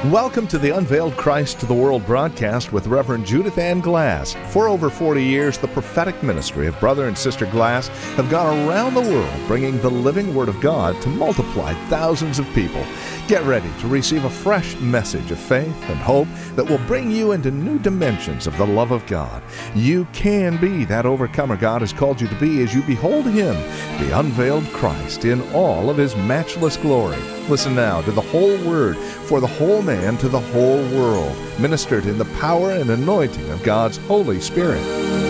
Welcome to the Unveiled Christ to the World broadcast with Reverend Judith Ann Glass. For over 40 years, the prophetic ministry of Brother and Sister Glass have gone around the world bringing the living Word of God to multiply thousands of people. Get ready to receive a fresh message of faith and hope that will bring you into new dimensions of the love of God. You can be that overcomer God has called you to be as you behold Him, the unveiled Christ, in all of His matchless glory. Listen now to the whole Word for the whole man to the whole world, ministered in the power and anointing of God's Holy Spirit.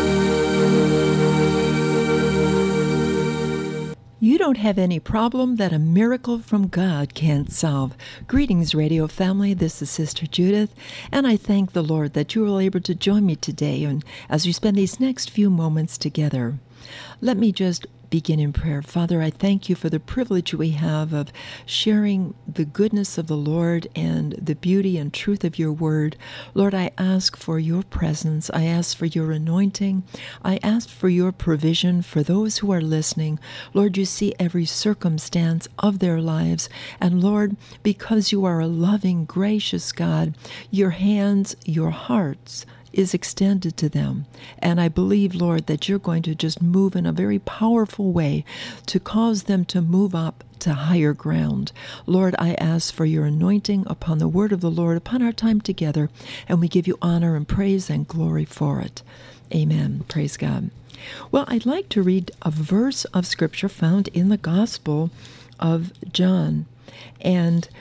You don't have any problem that a miracle from God can't solve. Greetings, radio family. This is Sister Judith, and I thank the Lord that you are able to join me today and as we spend these next few moments together. Let me just begin in prayer. Father, I thank you for the privilege we have of sharing the goodness of the Lord and the beauty and truth of your word. Lord, I ask for your presence. I ask for your anointing. I ask for your provision for those who are listening. Lord, you see every circumstance of their lives. And Lord, because you are a loving, gracious God, your hands, your hearts is extended to them. And I believe, Lord, that you're going to just move in a very powerful way to cause them to move up to higher ground. Lord, I ask for your anointing upon the word of the Lord, upon our time together, and we give you honor and praise and glory for it. Amen. Praise God. Well, I'd like to read a verse of Scripture found in the Gospel of John. And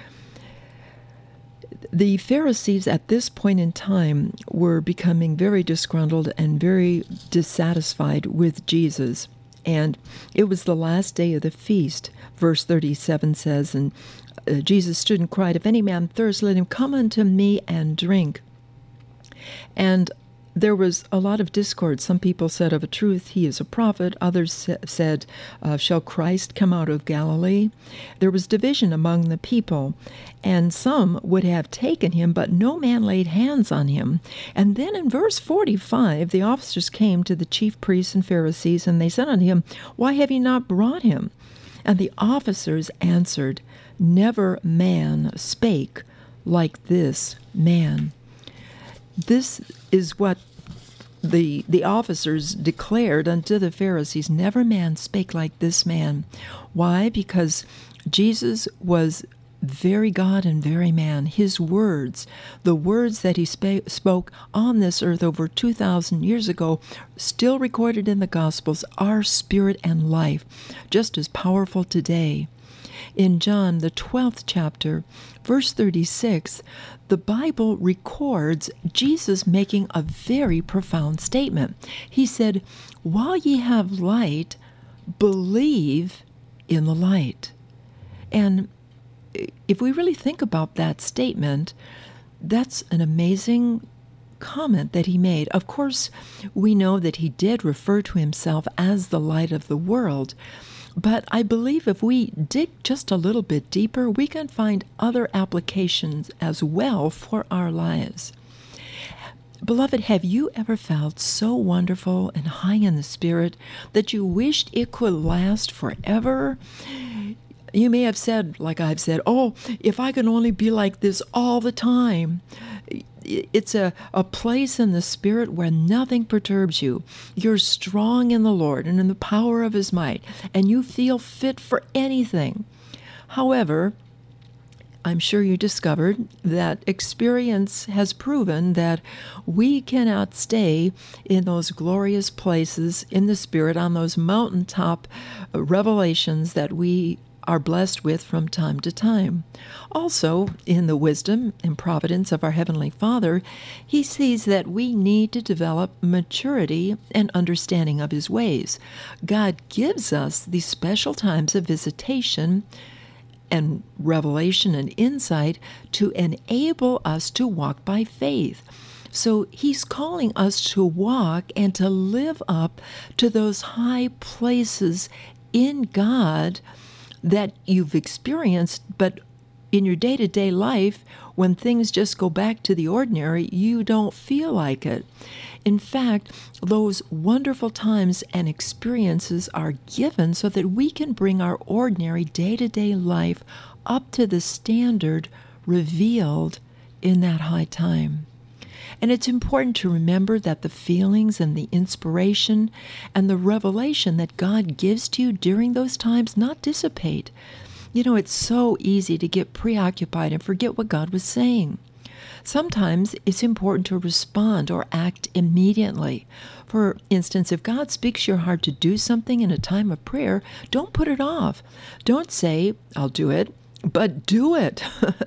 the Pharisees at this point in time were becoming very disgruntled and very dissatisfied with Jesus. And it was the last day of the feast. Verse 37 says, and Jesus stood and cried, "If any man thirst, let him come unto me and drink." And there was a lot of discord. Some people said, of a truth, he is a prophet. Others said, shall Christ come out of Galilee? There was division among the people, and some would have taken him, but no man laid hands on him. And then in verse 45, the officers came to the chief priests and Pharisees, and they said unto him, "Why have ye not brought him?" And the officers answered, "Never man spake like this man." This is what the officers declared unto the Pharisees. Never man spake like this man. Why? Because Jesus was very God and very man. His words, the words that he spoke on this earth over 2,000 years ago, still recorded in the Gospels, are spirit and life, just as powerful today. In John, the 12th chapter, verse 36, the Bible records Jesus making a very profound statement. He said, "While ye have light, believe in the light." And if we really think about that statement, that's an amazing comment that he made. Of course, we know that he did refer to himself as the light of the world. But I believe if we dig just a little bit deeper, we can find other applications as well for our lives. Beloved, have you ever felt so wonderful and high in the Spirit that you wished it could last forever? You may have said, like I've said, "Oh, if I could only be like this all the time." It's a place in the Spirit where nothing perturbs you. You're strong in the Lord and in the power of His might, and you feel fit for anything. However, I'm sure you discovered that experience has proven that we cannot stay in those glorious places in the Spirit, on those mountaintop revelations that we are blessed with from time to time. Also, in the wisdom and providence of our Heavenly Father, He sees that we need to develop maturity and understanding of His ways. God gives us these special times of visitation and revelation and insight to enable us to walk by faith. So He's calling us to walk and to live up to those high places in God that you've experienced, but in your day-to-day life, when things just go back to the ordinary, you don't feel like it. In fact, those wonderful times and experiences are given so that we can bring our ordinary day-to-day life up to the standard revealed in that high time. And it's important to remember that the feelings and the inspiration and the revelation that God gives to you during those times not dissipate. You know, it's so easy to get preoccupied and forget what God was saying. Sometimes it's important to respond or act immediately. For instance, if God speaks your heart to do something in a time of prayer, don't put it off. Don't say, I'll do it, but do it.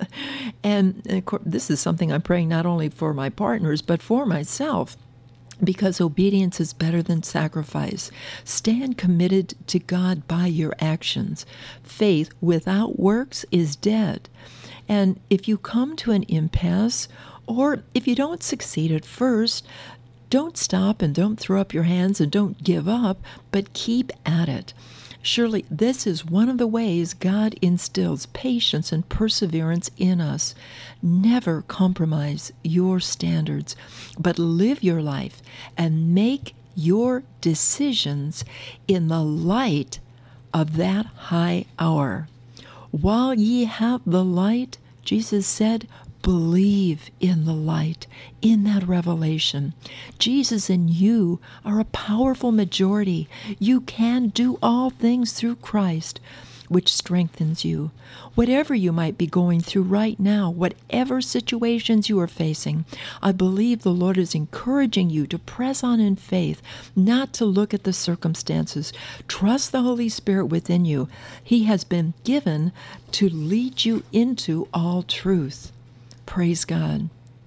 And of course, this is something I'm praying not only for my partners, but for myself, because obedience is better than sacrifice. Stand committed to God by your actions. Faith without works is dead. And if you come to an impasse, or if you don't succeed at first, don't stop and don't throw up your hands and don't give up, but keep at it. Surely this is one of the ways God instills patience and perseverance in us. Never compromise your standards, but live your life and make your decisions in the light of that high hour. While ye have the light, Jesus said, believe in the light, in that revelation. Jesus and you are a powerful majority. You can do all things through Christ, which strengthens you. Whatever you might be going through right now, whatever situations you are facing, I believe the Lord is encouraging you to press on in faith, not to look at the circumstances. Trust the Holy Spirit within you. He has been given to lead you into all truth. Praise God.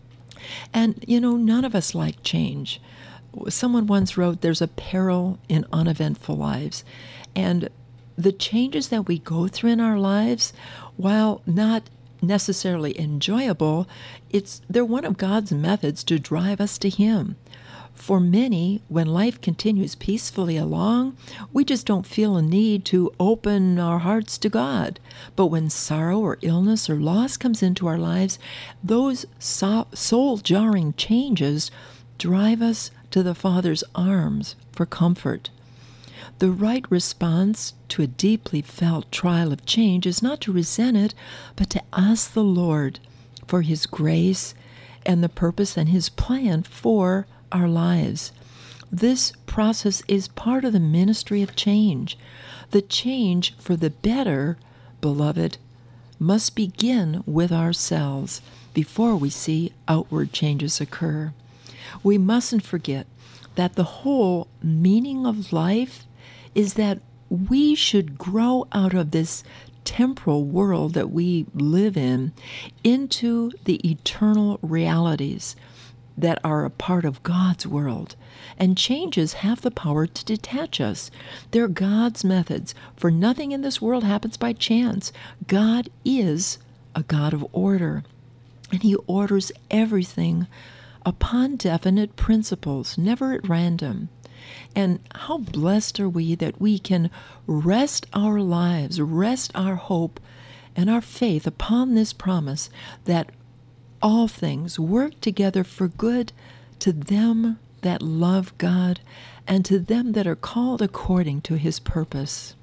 And, you know, none of us like change. Someone once wrote, there's a peril in uneventful lives. And the changes that we go through in our lives, while not necessarily enjoyable, they're one of God's methods to drive us to Him. For many, when life continues peacefully along, we just don't feel a need to open our hearts to God. But when sorrow or illness or loss comes into our lives, those soul-jarring changes drive us to the Father's arms for comfort. The right response to a deeply felt trial of change is not to resent it, but to ask the Lord for His grace and the purpose and His plan for our lives. This process is part of the ministry of change. The change for the better, beloved, must begin with ourselves before we see outward changes occur. We mustn't forget that the whole meaning of life is that we should grow out of this temporal world that we live in into the eternal realities that are a part of God's world. And changes have the power to detach us. They're God's methods, for nothing in this world happens by chance. God is a God of order, and He orders everything upon definite principles, never at random. And how blessed are we that we can rest our lives, rest our hope and our faith upon this promise that all things work together for good to them that love God and to them that are called according to His purpose.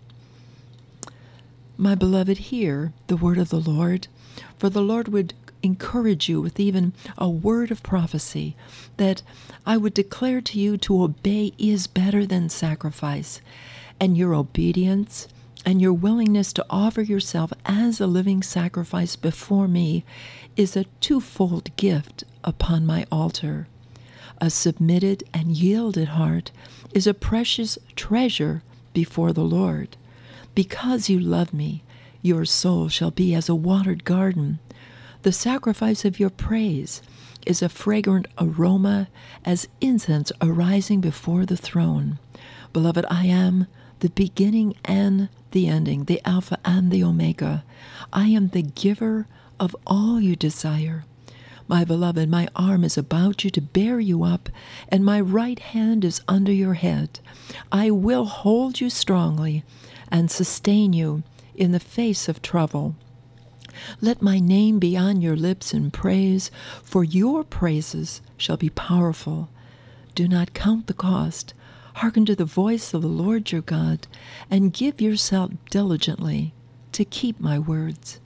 My beloved, hear the word of the Lord, for the Lord would encourage you with even a word of prophecy that I would declare to you to obey is better than sacrifice, and your obedience and your willingness to offer yourself as a living sacrifice before me is a twofold gift upon my altar. A submitted and yielded heart is a precious treasure before the Lord. Because you love me, your soul shall be as a watered garden. The sacrifice of your praise is a fragrant aroma as incense arising before the throne. Beloved, I am the beginning and the ending, the Alpha and the Omega. I am the giver of all you desire. My beloved, my arm is about you to bear you up, and my right hand is under your head. I will hold you strongly and sustain you in the face of trouble. Let my name be on your lips in praise, for your praises shall be powerful. Do not count the cost. Hearken to the voice of the Lord your God, and give yourself diligently to keep my words.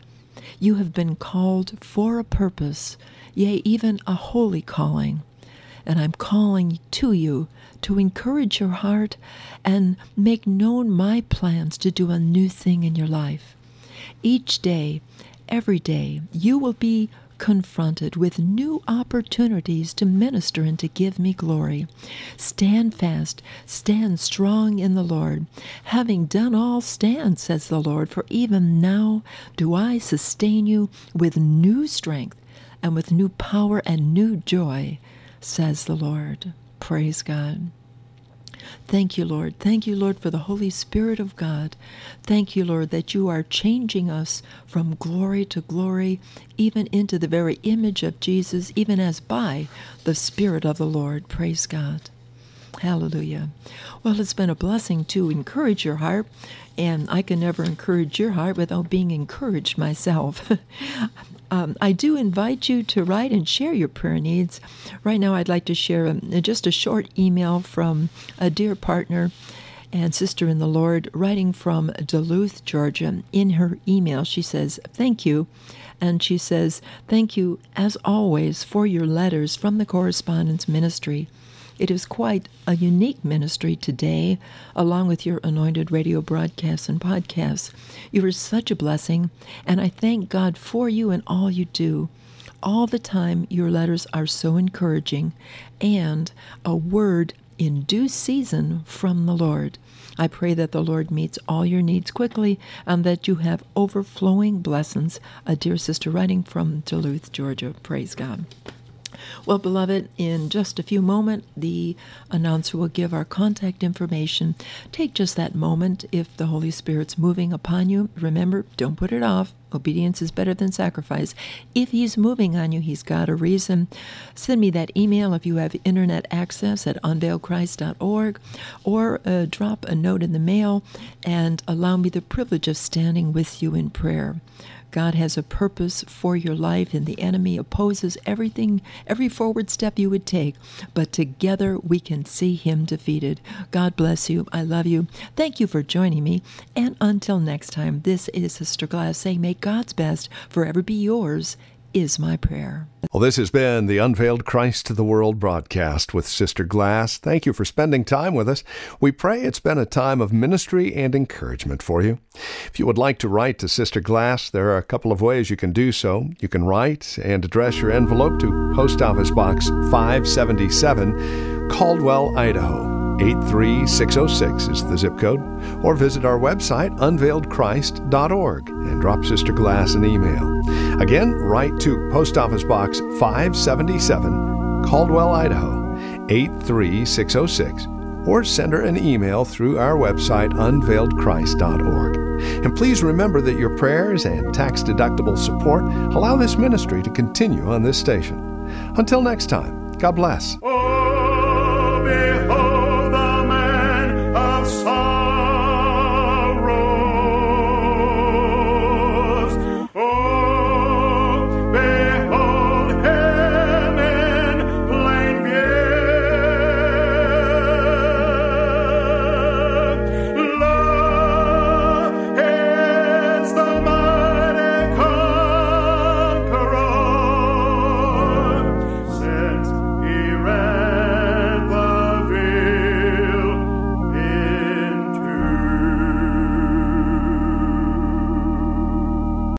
You have been called for a purpose, yea, even a holy calling. And I'm calling to you to encourage your heart and make known my plans to do a new thing in your life. Each day, every day, you will be confronted with new opportunities to minister and to give me glory. Stand fast, stand strong in the Lord. Having done all, stand, says the Lord, for even now do I sustain you with new strength and with new power and new joy, says the Lord. Praise God. Thank you, Lord. Thank you, Lord, for the Holy Spirit of God. Thank you, Lord, that you are changing us from glory to glory, even into the very image of Jesus, even as by the Spirit of the Lord. Praise God. Hallelujah. Well, it's been a blessing to encourage your heart, and I can never encourage your heart without being encouraged myself. I do invite you to write and share your prayer needs. Right now, I'd like to share just a short email from a dear partner and sister in the Lord, writing from Duluth, Georgia. In her email, she says, "Thank you." And she says, "Thank you, as always, for your letters from the Correspondence Ministry. It is quite a unique ministry today, along with your anointed radio broadcasts and podcasts. You are such a blessing, and I thank God for you and all you do. All the time, your letters are so encouraging, and a word in due season from the Lord. I pray that the Lord meets all your needs quickly and that you have overflowing blessings." A dear sister writing from Duluth, Georgia. Praise God. Well, beloved, in just a few moments, the announcer will give our contact information. Take just that moment if the Holy Spirit's moving upon you. Remember, don't put it off. Obedience is better than sacrifice. If he's moving on you, he's got a reason. Send me that email if you have internet access at unveiledchrist.org, or drop a note in the mail and allow me the privilege of standing with you in prayer. God has a purpose for your life, and the enemy opposes everything, every forward step you would take. But together we can see him defeated. God bless you. I love you. Thank you for joining me. And until next time, this is Sister Glass saying, may God's best forever be yours, is my prayer. Well, this has been the Unveiled Christ to the World broadcast with Sister Glass. Thank you for spending time with us. We pray it's been a time of ministry and encouragement for you. If you would like to write to Sister Glass, there are a couple of ways you can do so. You can write and address your envelope to Post Office Box 577, Caldwell, Idaho. 83606 is the zip code, or visit our website, unveiledchrist.org, and drop Sister Glass an email. Again, write to Post Office Box 577, Caldwell, Idaho, 83606, or send her an email through our website, unveiledchrist.org. And please remember that your prayers and tax-deductible support allow this ministry to continue on this station. Until next time, God bless.